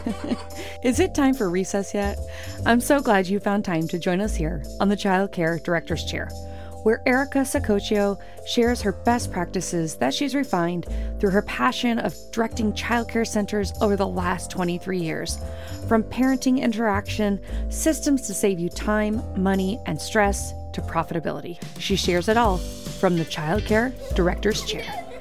Is it time for recess yet? I'm so glad you found time to join us here on the Child Care Director's Chair, where Erica Sacoccio shares her best practices that she's refined through her passion of directing childcare centers over the last 23 years. From parenting interaction, systems to save you time, money, and stress, to profitability. She shares it all from the Child Care Director's Chair.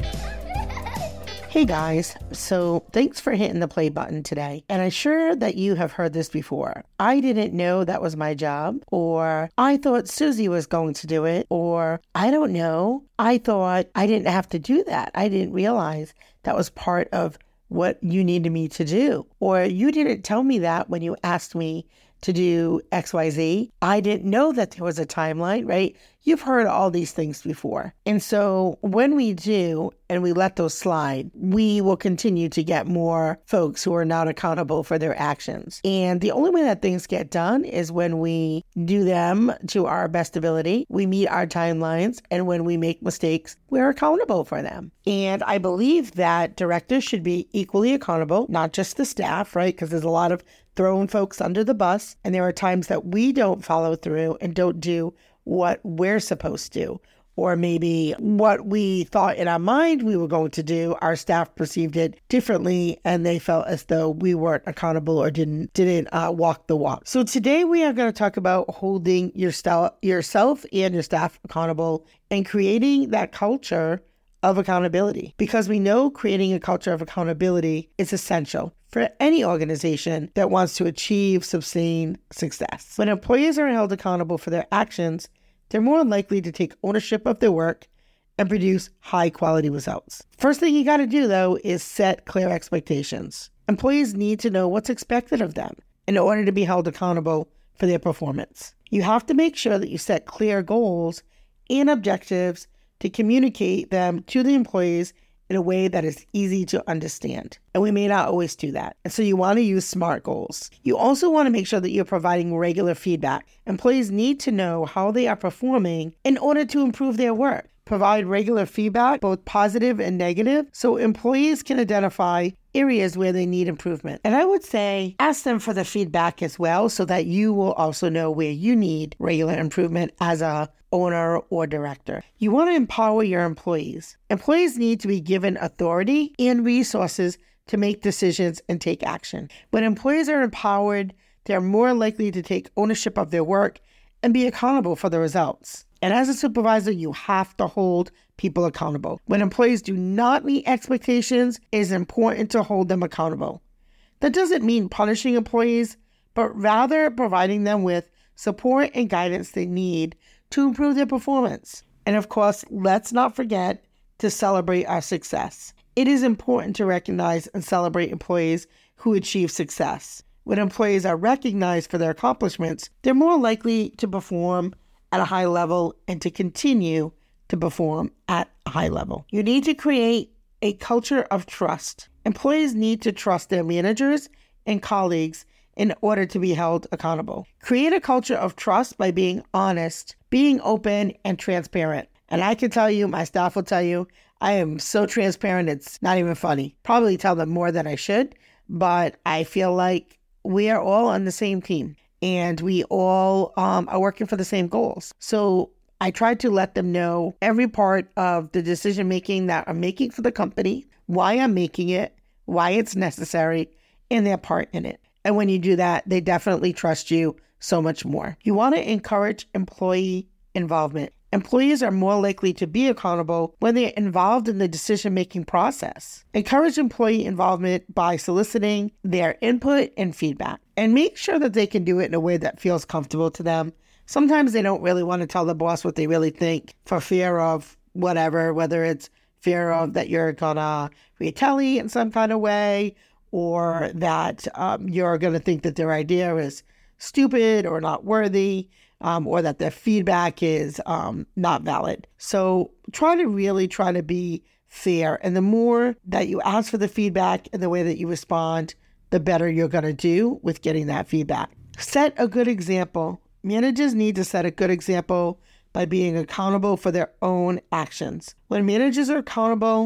Hey guys, so thanks for hitting the play button today. And I'm sure that you have heard this before. I didn't know that was my job, or I thought Susie was going to do it, or I don't know. I thought I didn't have to do that. I didn't realize that was part of what you needed me to do. Or you didn't tell me that when you asked me to do XYZ. I didn't know that there was a timeline, right? You've heard all these things before. And so when we do and we let those slide, we will continue to get more folks who are not accountable for their actions. And the only way that things get done is when we do them to our best ability, we meet our timelines, and when we make mistakes, we're accountable for them. And I believe that directors should be equally accountable, not just the staff, right? Because there's a lot of throwing folks under the bus, and there are times that we don't follow through and don't do what we're supposed to, or maybe what we thought in our mind we were going to do, our staff perceived it differently, and they felt as though we weren't accountable or didn't walk the walk. So today we are going to talk about holding yourself and your staff accountable and creating that culture of accountability, because we know creating a culture of accountability is essential for any organization that wants to achieve sustained success. When employees are held accountable for their actions, they're more likely to take ownership of their work and produce high quality results. First thing you got to do, though, is set clear expectations. Employees need to know what's expected of them in order to be held accountable for their performance. You have to make sure that you set clear goals and objectives to communicate them to the employees in a way that is easy to understand. And we may not always do that. And so you want to use SMART goals. You also want to make sure that you're providing regular feedback. Employees need to know how they are performing in order to improve their work. Provide regular feedback, both positive and negative, so employees can identify areas where they need improvement. And I would say ask them for the feedback as well, so that you will also know where you need regular improvement as a owner or director. You want to empower your employees. Employees need to be given authority and resources to make decisions and take action. When employees are empowered, they're more likely to take ownership of their work and be accountable for the results. And as a supervisor, you have to hold people accountable. When employees do not meet expectations, it is important to hold them accountable. That doesn't mean punishing employees, but rather providing them with support and guidance they need to improve their performance. And of course, let's not forget to celebrate our success. It is important to recognize and celebrate employees who achieve success. When employees are recognized for their accomplishments, they're more likely to perform at a high level and to continue to perform at a high level. You need to create a culture of trust. Employees need to trust their managers and colleagues in order to be held accountable. Create a culture of trust by being honest, being open, and transparent. And I can tell you, my staff will tell you, I am so transparent, it's not even funny. Probably tell them more than I should, but I feel like we are all on the same team and we all are working for the same goals. So I try to let them know every part of the decision making that I'm making for the company, why I'm making it, why it's necessary, and their part in it. And when you do that, they definitely trust you so much more. You want to encourage employee involvement. Employees are more likely to be accountable when they're involved in the decision-making process. Encourage employee involvement by soliciting their input and feedback. And make sure that they can do it in a way that feels comfortable to them. Sometimes they don't really want to tell the boss what they really think for fear of whatever, whether it's fear of that you're going to retaliate in some kind of way, or that you're going to think that their idea is stupid or not worthy, or that their feedback is not valid. So try to be fair. And the more that you ask for the feedback and the way that you respond, the better you're going to do with getting that feedback. Set a good example. Managers need to set a good example by being accountable for their own actions. When managers are accountable,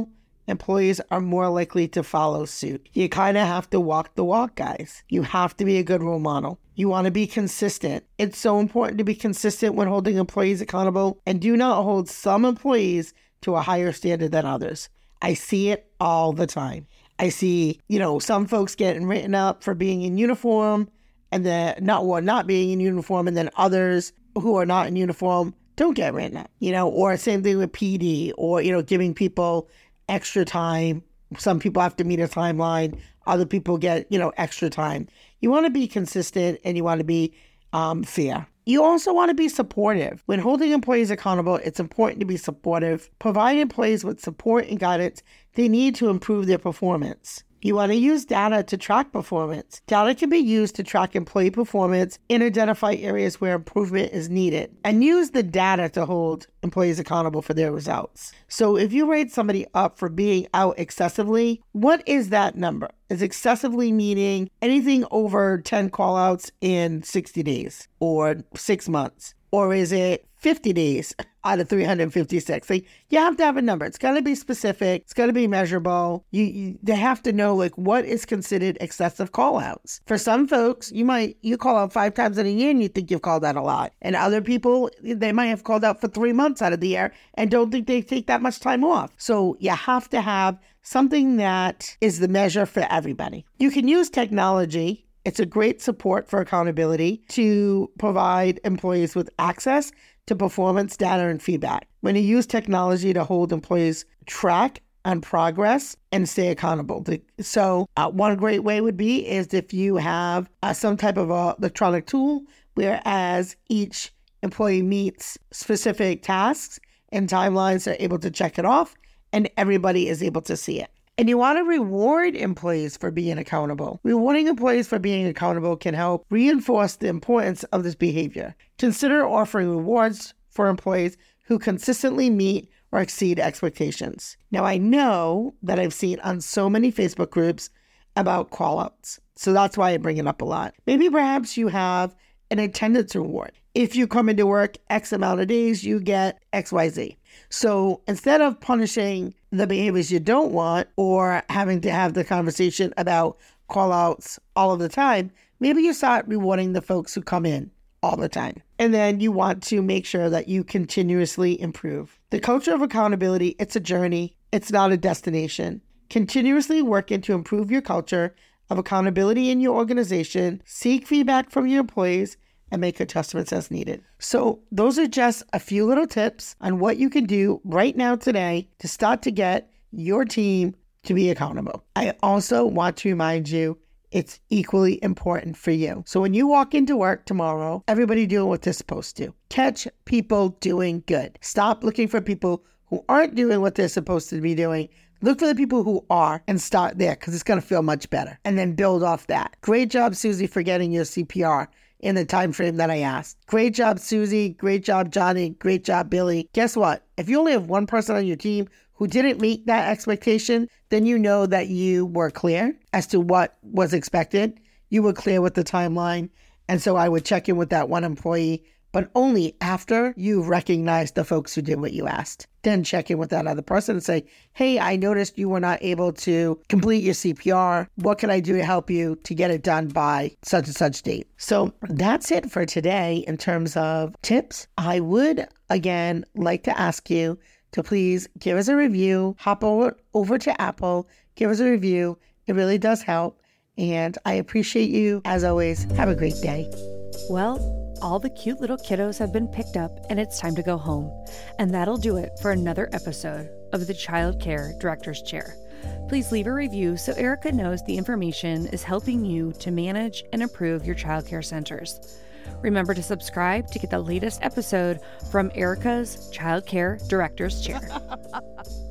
employees are more likely to follow suit. You kind of have to walk the walk, guys. You have to be a good role model. You want to be consistent. It's so important to be consistent when holding employees accountable, and do not hold some employees to a higher standard than others. I see it all the time. I see, some folks getting written up for being in uniform and then not being in uniform, and then others who are not in uniform don't get written up, or same thing with PD, or, giving people extra time. Some people have to meet a timeline. Other people get, extra time. You want to be consistent, and you want to be fair. You also want to be supportive. When holding employees accountable, it's important to be supportive. Provide employees with support and guidance they need to improve their performance. You want to use data to track performance. Data can be used to track employee performance and identify areas where improvement is needed, and use the data to hold employees accountable for their results. So if you rate somebody up for being out excessively, what is that number? Is excessively meaning anything over 10 call-outs in 60 days or 6 months? Or is it 50 days out of 356? Like, you have to have a number. It's got to be specific. It's got to be measurable. They have to know, what is considered excessive call-outs. For some folks, you call out 5 times in a year and you think you've called out a lot. And other people, they might have called out for 3 months out of the year and don't think they take that much time off. So you have to have something that is the measure for everybody. You can use technology. It's a great support for accountability to provide employees with access to performance data and feedback. When you use technology to hold employees track on progress and stay accountable. So one great way would be is if you have some type of electronic tool, whereas each employee meets specific tasks and timelines, they're able to check it off and everybody is able to see it. And you want to reward employees for being accountable. Rewarding employees for being accountable can help reinforce the importance of this behavior. Consider offering rewards for employees who consistently meet or exceed expectations. Now, I know that I've seen on so many Facebook groups about call-outs, so that's why I bring it up a lot. Maybe perhaps you have an attendance reward. If you come into work X amount of days, you get XYZ. So instead of punishing the behaviors you don't want or having to have the conversation about call-outs all of the time, maybe you start rewarding the folks who come in all the time. And then you want to make sure that you continuously improve. The culture of accountability, it's a journey. It's not a destination. Continuously working to improve your culture of accountability in your organization. Seek feedback from your employees and make adjustments as needed. So those are just a few little tips on what you can do right now today to start to get your team to be accountable. I also want to remind you it's equally important for you. So when you walk into work tomorrow, everybody doing what they're supposed to. Catch people doing good. Stop looking for people who aren't doing what they're supposed to be doing. Look for the people who are and start there, because it's going to feel much better. And then build off that. Great job, Susie, for getting your CPR in the time frame that I asked. Great job, Susie. Great job, Johnny. Great job, Billy. Guess what? If you only have one person on your team who didn't meet that expectation, then you know that you were clear as to what was expected. You were clear with the timeline. And so I would check in with that one employee, but only after you recognized the folks who did what you asked. Then check in with that other person and say, hey, I noticed you were not able to complete your CPR. What can I do to help you to get it done by such and such date? So that's it for today in terms of tips. I would, again, like to ask you to please give us a review. Hop over to Apple, give us a review. It really does help. And I appreciate you. As always, have a great day. Well, all the cute little kiddos have been picked up and it's time to go home. And that'll do it for another episode of the Child Care Director's Chair. Please leave a review so Erica knows the information is helping you to manage and improve your child care centers. Remember to subscribe to get the latest episode from Erica's Child Care Director's Chair.